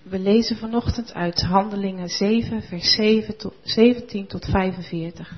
We lezen vanochtend uit Handelingen 7, vers 17 tot 45.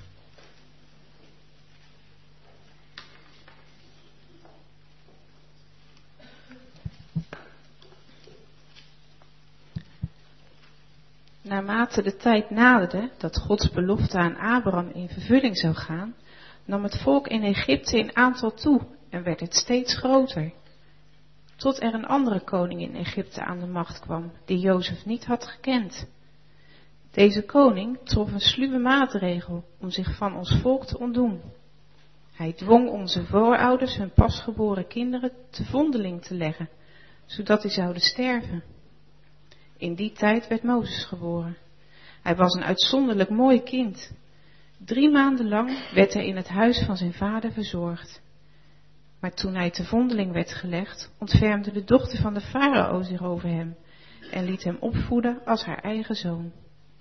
Naarmate de tijd naderde dat Gods belofte aan Abraham in vervulling zou gaan, nam het volk in Egypte in aantal toe en werd het steeds groter. Tot er een andere koning in Egypte aan de macht kwam, die Jozef niet had gekend. Deze koning trof een sluwe maatregel om zich van ons volk te ontdoen. Hij dwong onze voorouders hun pasgeboren kinderen te vondeling te leggen, zodat die zouden sterven. In die tijd werd Mozes geboren. Hij was een uitzonderlijk mooi kind. 3 maanden lang werd hij in het huis van zijn vader verzorgd. Maar toen hij te vondeling werd gelegd, ontfermde de dochter van de farao zich over hem en liet hem opvoeden als haar eigen zoon.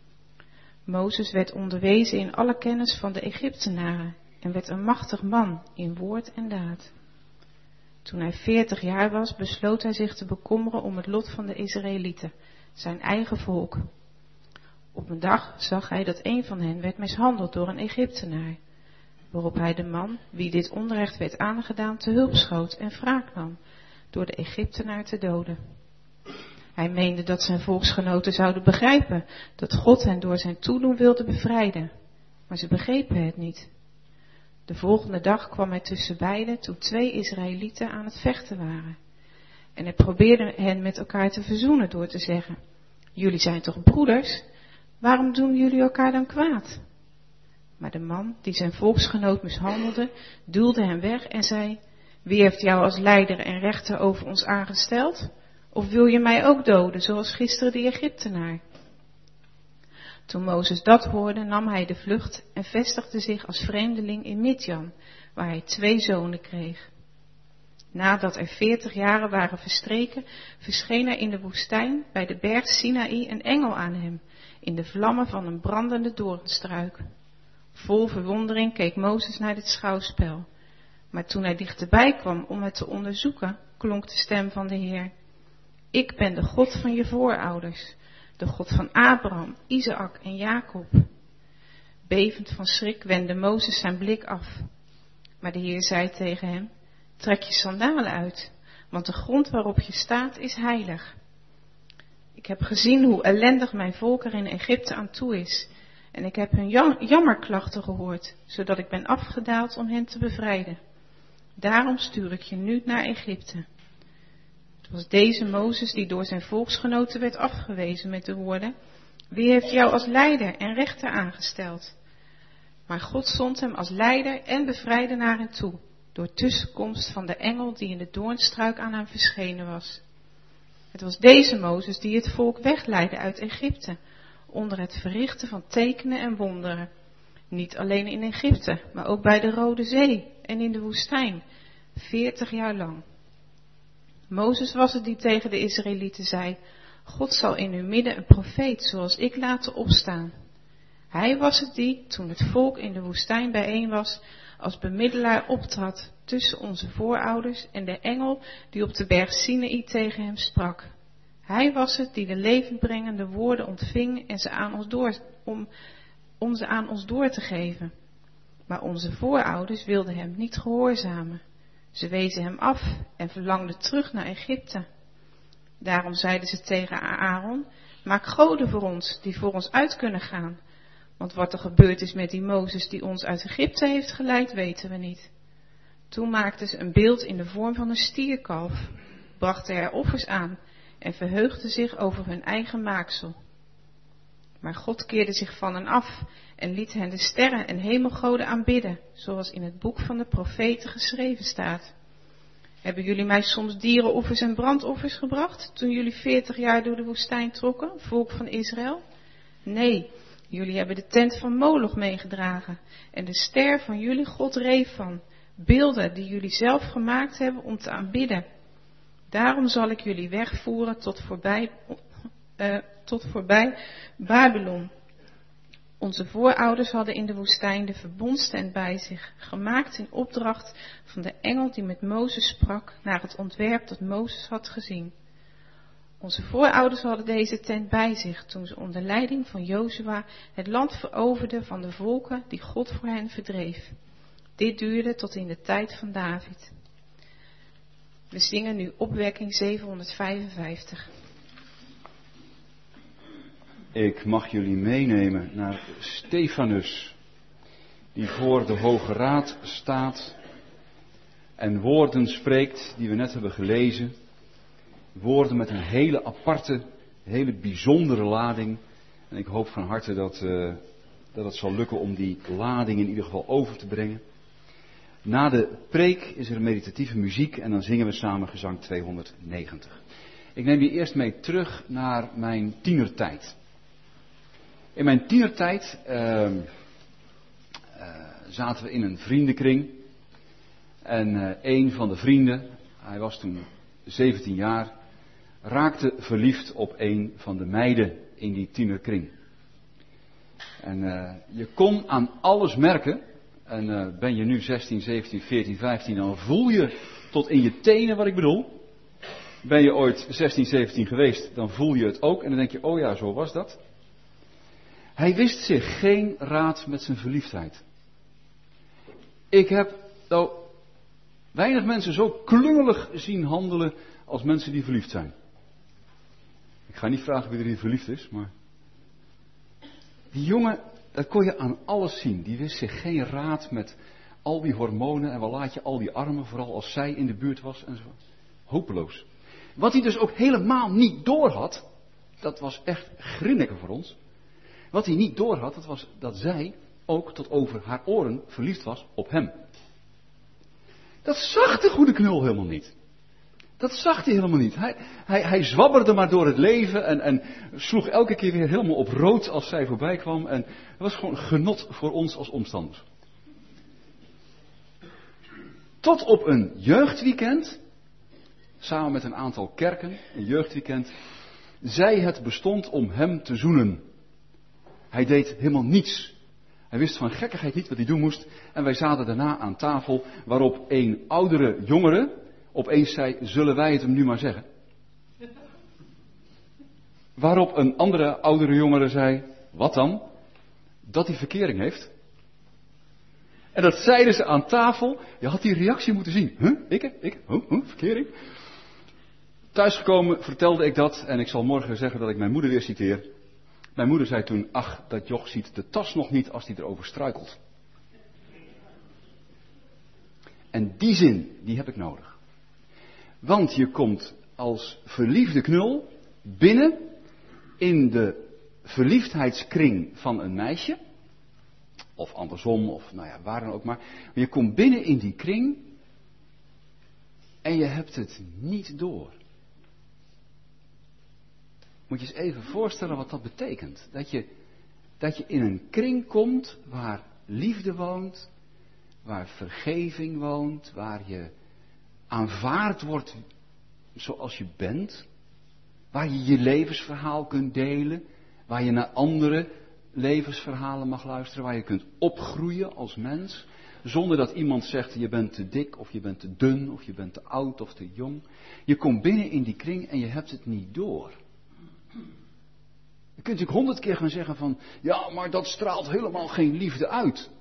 Mozes werd onderwezen in alle kennis van de Egyptenaren en werd een machtig man in woord en daad. Toen hij 40 jaar was, besloot hij zich te bekommeren om het lot van de Israëlieten, zijn eigen volk. Op een dag zag hij dat een van hen werd mishandeld door een Egyptenaar, waarop hij de man, wie dit onrecht werd aangedaan, te hulp schoot en wraak nam door de Egyptenaar te doden. Hij meende dat zijn volksgenoten zouden begrijpen dat God hen door zijn toedoen wilde bevrijden, maar ze begrepen het niet. De volgende dag kwam hij tussen beiden toen 2 Israëlieten aan het vechten waren. En hij probeerde hen met elkaar te verzoenen door te zeggen: jullie zijn toch broeders? Waarom doen jullie elkaar dan kwaad? Maar de man die zijn volksgenoot mishandelde, duwde hem weg en zei: wie heeft jou als leider en rechter over ons aangesteld? Of wil je mij ook doden, zoals gisteren die Egyptenaar? Toen Mozes dat hoorde, nam hij de vlucht en vestigde zich als vreemdeling in Midjan, waar hij 2 zonen kreeg. Nadat er 40 jaren waren verstreken, verscheen er in de woestijn bij de berg Sinaï een engel aan hem, in de vlammen van een brandende doornstruik. Vol verwondering keek Mozes naar dit schouwspel. Maar toen hij dichterbij kwam om het te onderzoeken, klonk de stem van de Heer: ik ben de God van je voorouders, de God van Abraham, Isaac en Jacob. Bevend van schrik wendde Mozes zijn blik af. Maar de Heer zei tegen hem: trek je sandalen uit, want de grond waarop je staat is heilig. Ik heb gezien hoe ellendig mijn volk er in Egypte aan toe is. En ik heb hun jammerklachten gehoord, zodat ik ben afgedaald om hen te bevrijden. Daarom stuur ik je nu naar Egypte. Het was deze Mozes die door zijn volksgenoten werd afgewezen met de woorden: wie heeft jou als leider en rechter aangesteld? Maar God zond hem als leider en bevrijder naar hen toe, door tussenkomst van de engel die in de doornstruik aan hem verschenen was. Het was deze Mozes die het volk wegleidde uit Egypte, onder het verrichten van tekenen en wonderen. Niet alleen in Egypte, maar ook bij de Rode Zee en in de woestijn, 40 jaar lang. Mozes was het die tegen de Israëlieten zei: God zal in uw midden een profeet zoals ik laten opstaan. Hij was het die, toen het volk in de woestijn bijeen was, als bemiddelaar optrad tussen onze voorouders en de engel die op de berg Sinaï tegen hem sprak. Hij was het die de levendbrengende woorden ontving en ze aan ons om ze aan ons door te geven. Maar onze voorouders wilden hem niet gehoorzamen. Ze wezen hem af en verlangden terug naar Egypte. Daarom zeiden ze tegen Aaron: maak goden voor ons, die voor ons uit kunnen gaan. Want wat er gebeurd is met die Mozes die ons uit Egypte heeft geleid, weten we niet. Toen maakten ze een beeld in de vorm van een stierkalf, brachten er offers aan en verheugden zich over hun eigen maaksel. Maar God keerde zich van hen af en liet hen de sterren en hemelgoden aanbidden, zoals in het boek van de profeten geschreven staat. Hebben jullie mij soms dierenoffers en brandoffers gebracht, toen jullie 40 jaar door de woestijn trokken, volk van Israël? Nee, jullie hebben de tent van Moloch meegedragen en de ster van jullie god Refan, beelden die jullie zelf gemaakt hebben om te aanbidden. Daarom zal ik jullie wegvoeren tot voorbij Babylon. Onze voorouders hadden in de woestijn de verbondstent bij zich, gemaakt in opdracht van de engel die met Mozes sprak, naar het ontwerp dat Mozes had gezien. Onze voorouders hadden deze tent bij zich toen ze onder leiding van Jozua het land veroverden van de volken die God voor hen verdreef. Dit duurde tot in de tijd van David. We zingen nu opwekking 755. Ik mag jullie meenemen naar Stefanus, die voor de Hoge Raad staat en woorden spreekt die we net hebben gelezen. Woorden met een hele aparte, hele bijzondere lading. En ik hoop van harte dat het zal lukken om die lading in ieder geval over te brengen. Na de preek is er meditatieve muziek en dan zingen we samen gezang 290. Ik neem je eerst mee terug naar mijn tienertijd. In mijn tienertijd zaten we in een vriendenkring. En een van de vrienden, hij was toen 17 jaar, raakte verliefd op een van de meiden in die tienerkring. En je kon aan alles merken. En ben je nu 16, 17, 14, 15, dan voel je tot in je tenen wat ik bedoel. Ben je ooit 16, 17 geweest, dan voel je het ook. En dan denk je, oh ja, zo was dat. Hij wist zich geen raad met zijn verliefdheid. Ik heb nou weinig mensen zo klungelig zien handelen als mensen die verliefd zijn. Ik ga niet vragen wie er hier verliefd is, maar die jongen, dat kon je aan alles zien. Die wist zich geen raad met al die hormonen en wel laat je al die armen, vooral als zij in de buurt was en zo. Hopeloos. Wat hij dus ook helemaal niet doorhad, dat was echt grinniken voor ons. Wat hij niet doorhad, dat was dat zij ook tot over haar oren verliefd was op hem. Dat zag de goede knul helemaal niet. Dat zag hij helemaal niet. Hij zwabberde maar door het leven en sloeg elke keer weer helemaal op rood als zij voorbij kwam. En het was gewoon genot voor ons als omstanders. Tot op een jeugdweekend, samen met een aantal kerken, een jeugdweekend, zij het bestond om hem te zoenen. Hij deed helemaal niets. Hij wist van gekkigheid niet wat hij doen moest. En wij zaten daarna aan tafel, waarop een oudere jongere opeens zei, zullen wij het hem nu maar zeggen? Waarop een andere oudere jongere zei, wat dan? Dat hij verkering heeft. En dat zeiden ze aan tafel. Je had die reactie moeten zien. Ik? Verkering? Thuisgekomen vertelde ik dat en ik zal morgen zeggen dat ik mijn moeder weer citeer. Mijn moeder zei toen, ach, dat joch ziet de tas nog niet als hij erover struikelt. En die zin, die heb ik nodig. Want je komt als verliefde knul binnen in de verliefdheidskring van een meisje. Of andersom, of nou ja, waar dan ook maar. Je komt binnen in die kring en je hebt het niet door. Moet je eens even voorstellen wat dat betekent. Dat je in een kring komt waar liefde woont, waar vergeving woont, waar je aanvaard wordt zoals je bent, waar je je levensverhaal kunt delen, waar je naar andere levensverhalen mag luisteren, waar je kunt opgroeien als mens, zonder dat iemand zegt je bent te dik of je bent te dun of je bent te oud of te jong. Je komt binnen in die kring en je hebt het niet door. Je kunt natuurlijk 100 keer gaan zeggen van, ja, maar dat straalt helemaal geen liefde uit.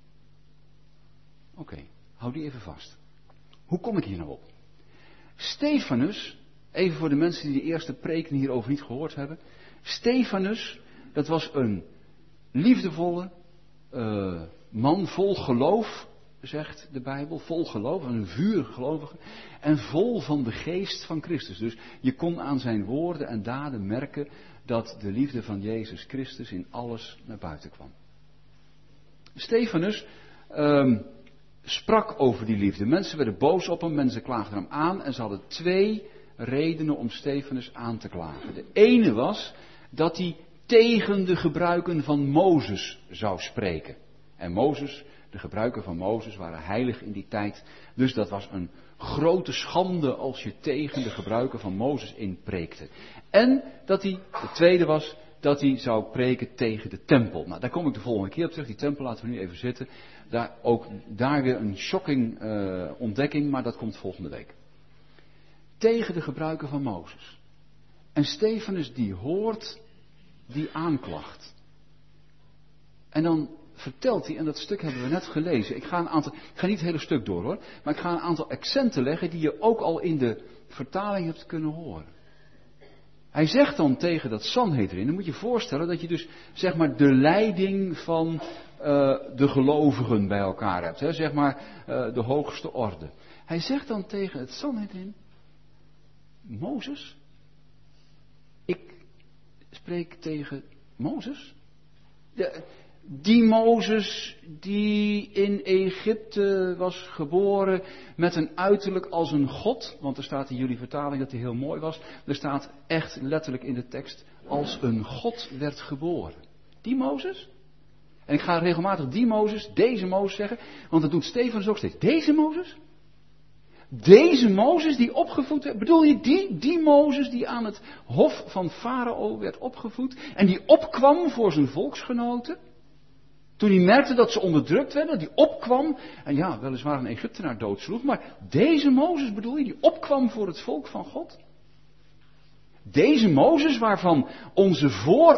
Oké, hou die even vast. Hoe kom ik hier nou op? Stefanus, even voor de mensen die de eerste preken hierover niet gehoord hebben. Stefanus, dat was een liefdevolle man vol geloof, zegt de Bijbel. Vol geloof, een vurig gelovige. En vol van de geest van Christus. Dus je kon aan zijn woorden en daden merken dat de liefde van Jezus Christus in alles naar buiten kwam. Stefanus sprak over die liefde. Mensen werden boos op hem, mensen klaagden hem aan en ze hadden 2 redenen om Stefanus aan te klagen. De ene was dat hij tegen de gebruiken van Mozes zou spreken. En de gebruiken van Mozes waren heilig in die tijd. Dus dat was een grote schande als je tegen de gebruiken van Mozes inpreekte. En dat hij, de tweede was, dat hij zou preken tegen de tempel. Nou, daar kom ik de volgende keer op terug. Die tempel laten we nu even zitten. Daar weer een shocking ontdekking, maar dat komt volgende week. Tegen de gebruiken van Mozes. En Stefanus die hoort die aanklacht. En dan vertelt hij, en dat stuk hebben we net gelezen. Ik ga niet het hele stuk door hoor. Maar ik ga een aantal accenten leggen die je ook al in de vertaling hebt kunnen horen. Hij zegt dan tegen dat Sanhedrin, dan moet je je voorstellen dat je dus zeg maar de leiding van de gelovigen bij elkaar hebt. Hè? Zeg maar de hoogste orde. Hij zegt dan tegen het Sanhedrin, Mozes, ik spreek tegen Mozes. Die Mozes die in Egypte was geboren met een uiterlijk als een god. Want er staat in jullie vertaling dat hij heel mooi was. Er staat echt letterlijk in de tekst als een god werd geboren. Die Mozes. En ik ga regelmatig die Mozes, deze Mozes zeggen. Want dat doet Stefanus ook steeds. Deze Mozes? Deze Mozes die opgevoed werd. Bedoel je die Mozes die aan het hof van Farao werd opgevoed. En die opkwam voor zijn volksgenoten. Toen hij merkte dat ze onderdrukt werden, die opkwam, en ja, weliswaar een Egyptenaar doodsloeg, maar deze Mozes bedoel je, die opkwam voor het volk van God? Deze Mozes waarvan onze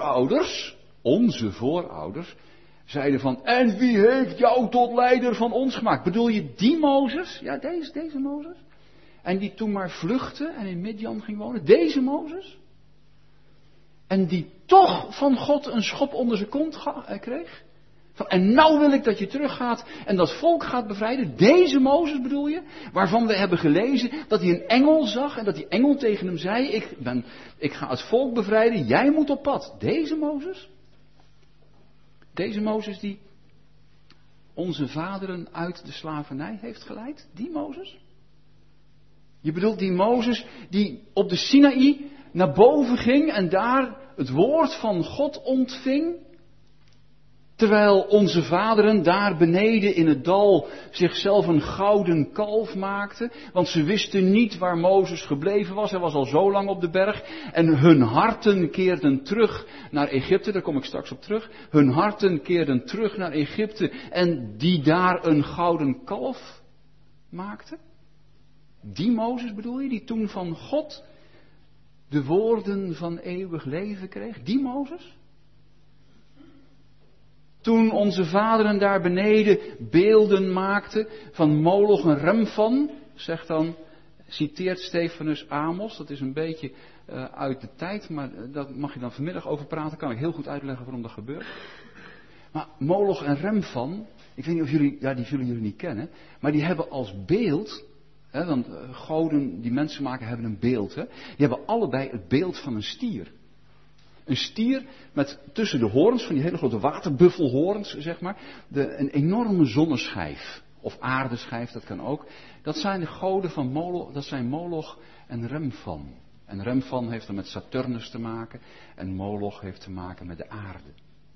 voorouders, zeiden van, en wie heeft jou tot leider van ons gemaakt? Bedoel je die Mozes? Ja, deze Mozes. En die toen maar vluchtte en in Midian ging wonen, deze Mozes? En die toch van God een schop onder zijn kont kreeg? En nou wil ik dat je teruggaat en dat volk gaat bevrijden. Deze Mozes bedoel je? Waarvan we hebben gelezen dat hij een engel zag en dat die engel tegen hem zei, ik ga het volk bevrijden, jij moet op pad. Deze Mozes? Deze Mozes die onze vaderen uit de slavernij heeft geleid? Die Mozes? Je bedoelt die Mozes die op de Sinaï naar boven ging en daar het woord van God ontving? Terwijl onze vaderen daar beneden in het dal zichzelf een gouden kalf maakten. Want ze wisten niet waar Mozes gebleven was. Hij was al zo lang op de berg. En hun harten keerden terug naar Egypte. Daar kom ik straks op terug. Hun harten keerden terug naar Egypte. En die daar een gouden kalf maakten. Die Mozes bedoel je? Die toen van God de woorden van eeuwig leven kreeg. Die Mozes? Toen onze vaderen daar beneden beelden maakten van Moloch en Remphan, citeert Stefanus Amos, dat is een beetje uit de tijd, maar daar mag je dan vanmiddag over praten, kan ik heel goed uitleggen waarom dat gebeurt. Maar Moloch en Remphan, ik weet niet of jullie, die zullen jullie niet kennen, maar die hebben als beeld, want goden die mensen maken hebben een beeld, die hebben allebei het beeld van een stier. Een stier met tussen de hoorns, van die hele grote waterbuffelhoorns, zeg maar, een enorme zonneschijf. Of aardeschijf, dat kan ook. Dat zijn de goden van Moloch, dat zijn Moloch en Remphan. En Remphan heeft dan met Saturnus te maken en Moloch heeft te maken met de aarde.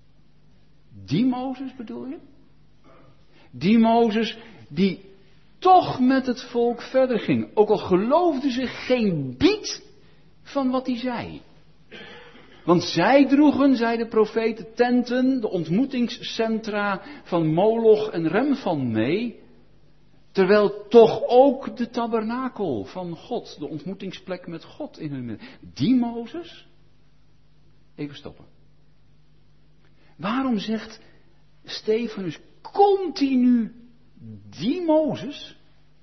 Die Mozes bedoel je? Die Mozes die toch met het volk verder ging. Ook al geloofden ze geen biet van wat hij zei. Want zij droegen, zei de profeet, de tenten, de ontmoetingscentra van Moloch en Remphan mee. Terwijl toch ook de tabernakel van God, de ontmoetingsplek met God in hun midden. Die Mozes? Even stoppen. Waarom zegt Stefanus continu die Mozes?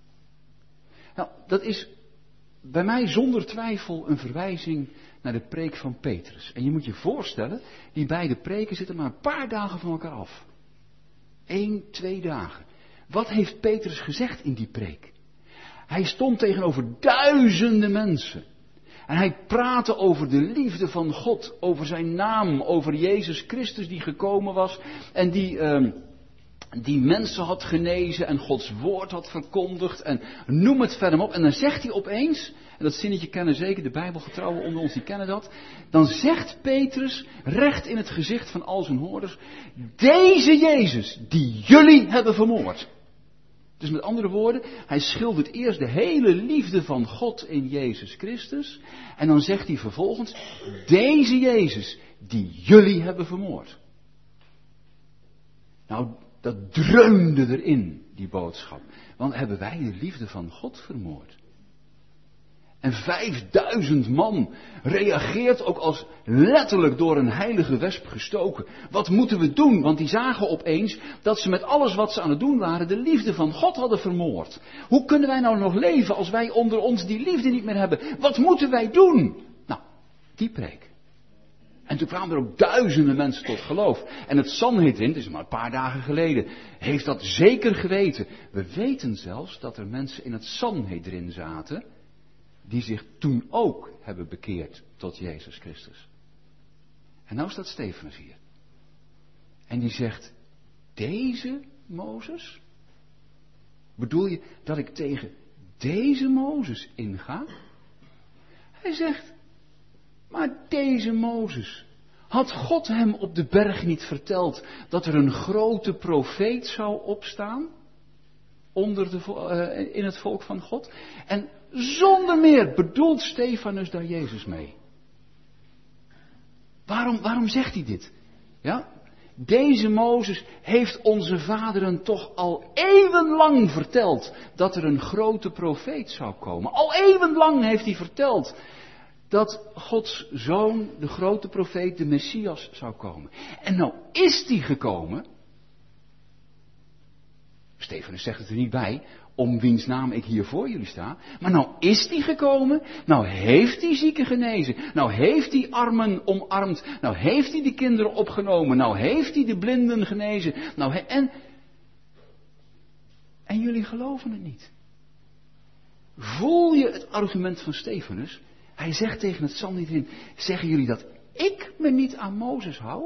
Nou, dat is bij mij zonder twijfel een verwijzing naar de preek van Petrus. En je moet je voorstellen, die beide preken zitten maar een paar dagen van elkaar af. 1, 2 dagen. Wat heeft Petrus gezegd in die preek? Hij stond tegenover duizenden mensen. En hij praatte over de liefde van God, over zijn naam, over Jezus Christus die gekomen was en die mensen had genezen en Gods woord had verkondigd en noem het verder op. En dan zegt hij opeens, en dat zinnetje kennen zeker de Bijbelgetrouwen onder ons, die kennen dat. Dan zegt Petrus recht in het gezicht van al zijn hoorders, deze Jezus die jullie hebben vermoord. Dus met andere woorden, hij schildert eerst de hele liefde van God in Jezus Christus. En dan zegt hij vervolgens, deze Jezus die jullie hebben vermoord. Nou, dat dreunde erin, die boodschap. Want hebben wij de liefde van God vermoord? En 5000 man reageert ook als letterlijk door een heilige wesp gestoken. Wat moeten we doen? Want die zagen opeens dat ze met alles wat ze aan het doen waren de liefde van God hadden vermoord. Hoe kunnen wij nou nog leven als wij onder ons die liefde niet meer hebben? Wat moeten wij doen? Nou, die preek. En toen kwamen er ook duizenden mensen tot geloof. En het Sanhedrin, dat is maar een paar dagen geleden, heeft dat zeker geweten. We weten zelfs dat er mensen in het Sanhedrin zaten die zich toen ook hebben bekeerd tot Jezus Christus. En nou staat Stefanus hier. En die zegt, deze Mozes? Bedoel je dat ik tegen deze Mozes inga? Hij zegt, maar deze Mozes, had God hem op de berg niet verteld dat er een grote profeet zou opstaan in het volk van God? En zonder meer bedoelt Stefanus daar Jezus mee. Waarom zegt hij dit? Ja? Deze Mozes heeft onze vaderen toch al eeuwenlang verteld dat er een grote profeet zou komen. Al eeuwenlang heeft hij verteld dat Gods zoon, de grote profeet, de Messias zou komen. En nou is die gekomen. Stefanus zegt het er niet bij, om wiens naam ik hier voor jullie sta. Maar nou is die gekomen, nou heeft die zieken genezen, nou heeft die armen omarmd, nou heeft hij de kinderen opgenomen, nou heeft hij de blinden genezen. En jullie geloven het niet. Voel je het argument van Stefanus? Hij zegt tegen het Sanhedrin, zeggen jullie dat ik me niet aan Mozes hou?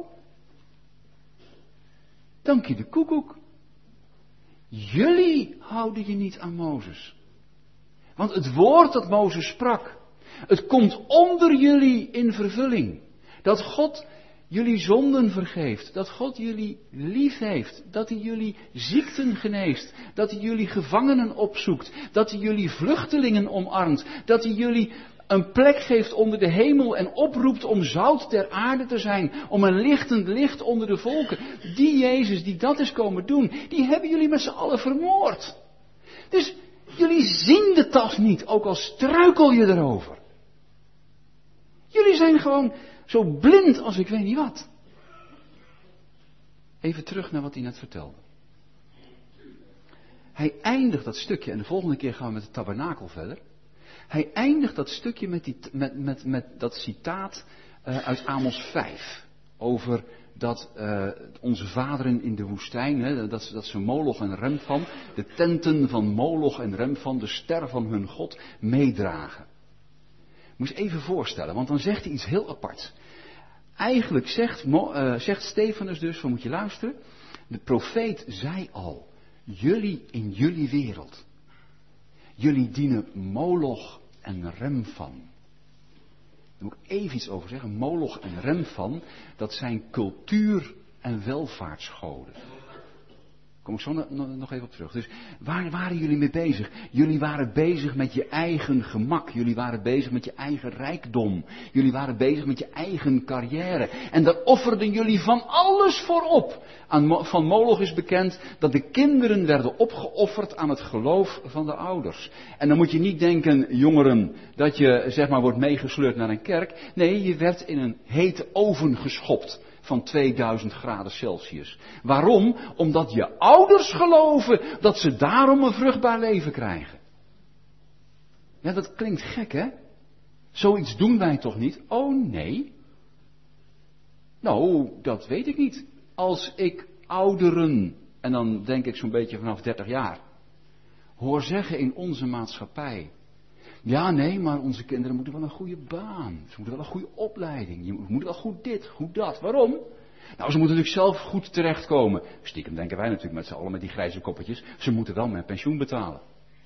Dank je de koekoek. Jullie houden je niet aan Mozes. Want het woord dat Mozes sprak, het komt onder jullie in vervulling. Dat God jullie zonden vergeeft. Dat God jullie lief heeft. Dat hij jullie ziekten geneest. Dat hij jullie gevangenen opzoekt. Dat hij jullie vluchtelingen omarmt. Dat hij jullie een plek geeft onder de hemel en oproept om zout ter aarde te zijn. Om een lichtend licht onder de volken. Die Jezus die dat is komen doen, die hebben jullie met z'n allen vermoord. Dus jullie zien de tas niet, ook al struikel je erover. Jullie zijn gewoon zo blind als ik weet niet wat. Even terug naar wat hij net vertelde. Hij eindigt dat stukje, en de volgende keer gaan we met de tabernakel verder. Hij eindigt dat stukje met dat citaat uit Amos 5. Over dat onze vaderen in de woestijn, dat ze Moloch en Remphan, de tenten van Moloch en Remphan, de ster van hun God, meedragen. Moet je even voorstellen, want dan zegt hij iets heel aparts. Eigenlijk zegt Stefanus dus, van moet je luisteren, de profeet zei al, jullie in jullie wereld. Jullie dienen Moloch en Remphan. Daar moet ik even iets over zeggen. Moloch en Remphan, dat zijn cultuur- en welvaartsgoden. Kom ik zo nog even op terug. Dus waar waren jullie mee bezig? Jullie waren bezig met je eigen gemak. Jullie waren bezig met je eigen rijkdom. Jullie waren bezig met je eigen carrière. En daar offerden jullie van alles voor op. Van Moloch is bekend dat de kinderen werden opgeofferd aan het geloof van de ouders. En dan moet je niet denken, jongeren, dat je zeg maar wordt meegesleurd naar een kerk. Nee, je werd in een hete oven geschopt. Van 2000 graden Celsius. Waarom? Omdat je ouders geloven dat ze daarom een vruchtbaar leven krijgen. Ja, dat klinkt gek, hè? Zoiets doen wij toch niet? Oh, nee. Nou, dat weet ik niet. Als ik ouderen, en dan denk ik zo'n beetje vanaf 30 jaar, hoor zeggen in onze maatschappij. Ja, nee, maar onze kinderen moeten wel een goede baan. Ze moeten wel een goede opleiding. Je moet wel goed dit, goed dat. Waarom? Nou, ze moeten natuurlijk zelf goed terechtkomen. Stiekem denken wij natuurlijk met z'n allen met die grijze koppetjes. Ze moeten wel mijn pensioen betalen.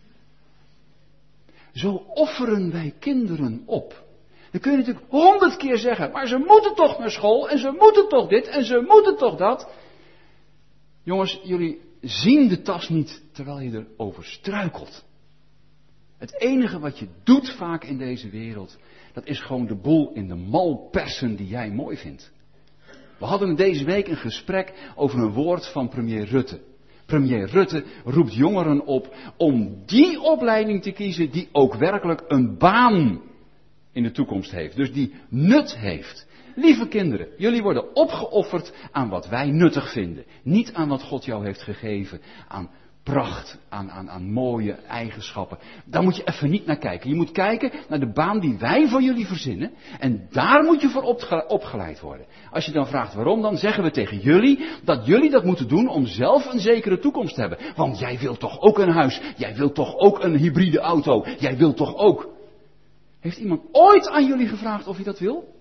Zo offeren wij kinderen op. Dan kun je natuurlijk 100 keer zeggen, maar ze moeten toch naar school en ze moeten toch dit en ze moeten toch dat. Jongens, jullie zien de tas niet terwijl je erover struikelt. Het enige wat je doet vaak in deze wereld, dat is gewoon de boel in de mal persen die jij mooi vindt. We hadden deze week een gesprek over een woord van premier Rutte. Premier Rutte roept jongeren op om die opleiding te kiezen die ook werkelijk een baan in de toekomst heeft. Dus die nut heeft. Lieve kinderen, jullie worden opgeofferd aan wat wij nuttig vinden. Niet aan wat God jou heeft gegeven. Aan pracht, aan mooie eigenschappen. Daar moet je even niet naar kijken. Je moet kijken naar de baan die wij voor jullie verzinnen. En daar moet je voor opgeleid worden. Als je dan vraagt waarom, dan zeggen we tegen jullie dat moeten doen om zelf een zekere toekomst te hebben. Want jij wilt toch ook een huis. Jij wilt toch ook een hybride auto. Jij wilt toch ook. Heeft iemand ooit aan jullie gevraagd of je dat wil?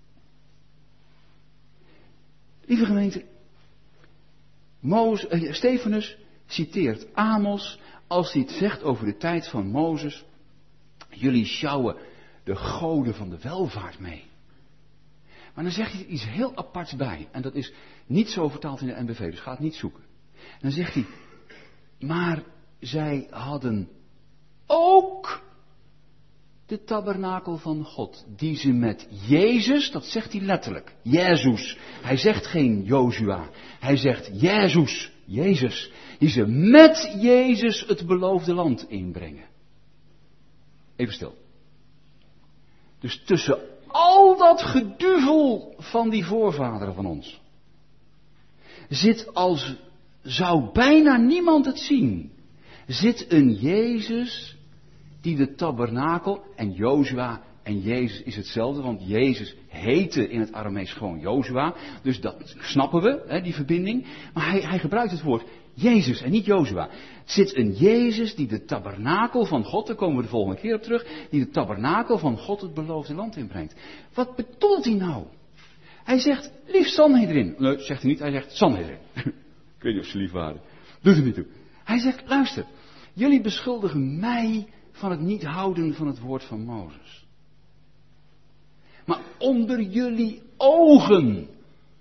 Lieve gemeente, Stefanus citeert Amos als hij het zegt over de tijd van Mozes. Jullie sjouwen de goden van de welvaart mee. Maar dan zegt hij er iets heel aparts bij. En dat is niet zo vertaald in de NBV, dus ga het niet zoeken. En dan zegt hij, maar zij hadden ook de tabernakel van God, die ze met Jezus, dat zegt hij letterlijk, Jezus. Hij zegt geen Jozua, hij zegt Jezus, die ze met Jezus het beloofde land inbrengen. Even stil. Dus tussen al dat geduvel van die voorvaderen van ons, zit als zou bijna niemand het zien, zit een Jezus die de tabernakel, en Jozua en Jezus is hetzelfde, want Jezus heette in het Aramees gewoon Jozua, dus dat snappen we, die verbinding. Maar hij gebruikt het woord Jezus en niet Jozua. Zit een Jezus die de tabernakel van God, daar komen we de volgende keer op terug, die de tabernakel van God het beloofde land inbrengt. Wat bedoelt hij nou? Hij zegt, lief Sanhedrin. Nee, zegt hij niet, hij zegt Sanhedrin. Ik weet niet of ze lief waren. Doet er niet toe. Hij zegt, luister, jullie beschuldigen mij van het niet houden van het woord van Mozes. Maar onder jullie ogen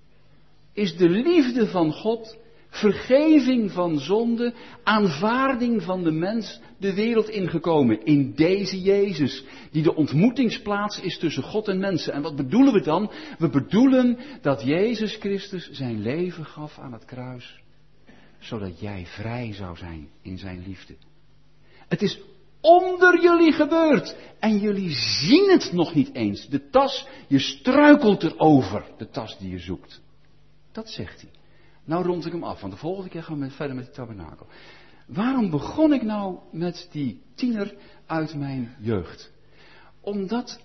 is de liefde van God, vergeving van zonde, aanvaarding van de mens de wereld ingekomen. In deze Jezus, die de ontmoetingsplaats is tussen God en mensen. En wat bedoelen we dan? We bedoelen dat Jezus Christus zijn leven gaf aan het kruis, zodat jij vrij zou zijn in zijn liefde. Het is onder jullie gebeurd. En jullie zien het nog niet eens. De tas, je struikelt erover. De tas die je zoekt. Dat zegt hij. Nou rond ik hem af, want de volgende keer gaan we verder met de tabernakel. Waarom begon ik nou met die tiener uit mijn jeugd? Omdat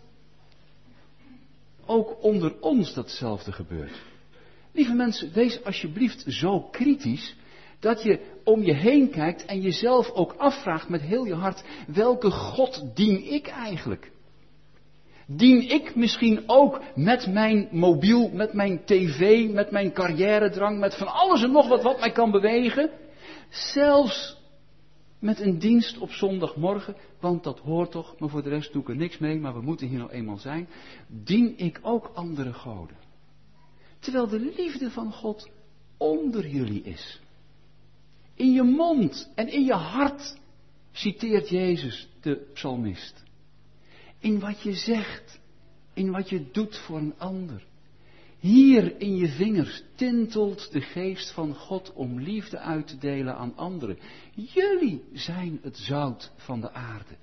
ook onder ons datzelfde gebeurt. Lieve mensen, wees alsjeblieft zo kritisch dat je om je heen kijkt en jezelf ook afvraagt met heel je hart, welke God dien ik eigenlijk? Dien ik misschien ook met mijn mobiel, met mijn tv, met mijn carrièredrang, met van alles en nog wat mij kan bewegen? Zelfs met een dienst op zondagmorgen, want dat hoort toch, maar voor de rest doe ik er niks mee, maar we moeten hier nou eenmaal zijn. Dien ik ook andere goden? Terwijl de liefde van God onder jullie is. In je mond en in je hart, citeert Jezus de psalmist. In wat je zegt, in wat je doet voor een ander. Hier in je vingers tintelt de geest van God om liefde uit te delen aan anderen. Jullie zijn het zout van de aarde.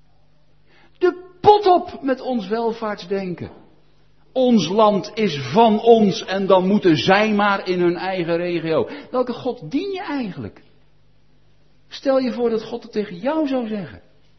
De pot op met ons welvaartsdenken. Ons land is van ons en dan moeten zij maar in hun eigen regio. Welke God dien je eigenlijk? Stel je voor dat God het tegen jou zou zeggen.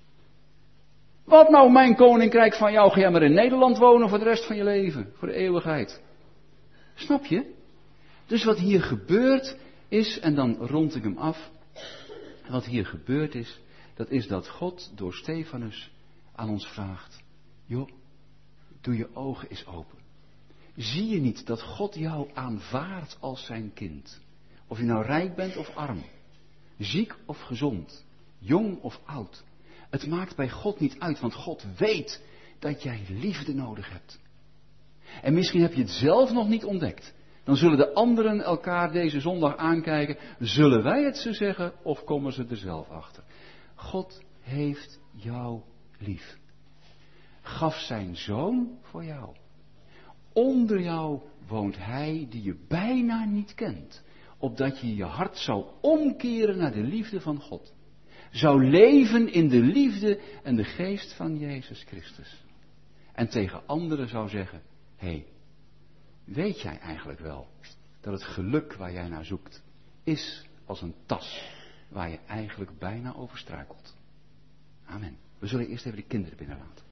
Wat nou mijn koninkrijk van jou, ga jij maar in Nederland wonen voor de rest van je leven, voor de eeuwigheid. Snap je? Dus wat hier gebeurd is, en dan rond ik hem af. Wat hier gebeurd is, dat is dat God door Stefanus aan ons vraagt. Joh, doe je ogen eens open. Zie je niet dat God jou aanvaardt als zijn kind? Of je nou rijk bent of arm. Ziek of gezond. Jong of oud. Het maakt bij God niet uit, want God weet dat jij liefde nodig hebt. En misschien heb je het zelf nog niet ontdekt. Dan zullen de anderen elkaar deze zondag aankijken. Zullen wij het ze zeggen of komen ze er zelf achter? God heeft jou lief. Gaf zijn zoon voor jou. Onder jou woont hij die je bijna niet kent. opdat je je hart zou omkeren naar de liefde van God. Zou leven in de liefde en de geest van Jezus Christus. En tegen anderen zou zeggen, hé, weet jij eigenlijk wel dat het geluk waar jij naar zoekt, is als een tas waar je eigenlijk bijna over struikelt. Amen. We zullen eerst even de kinderen binnenlaten.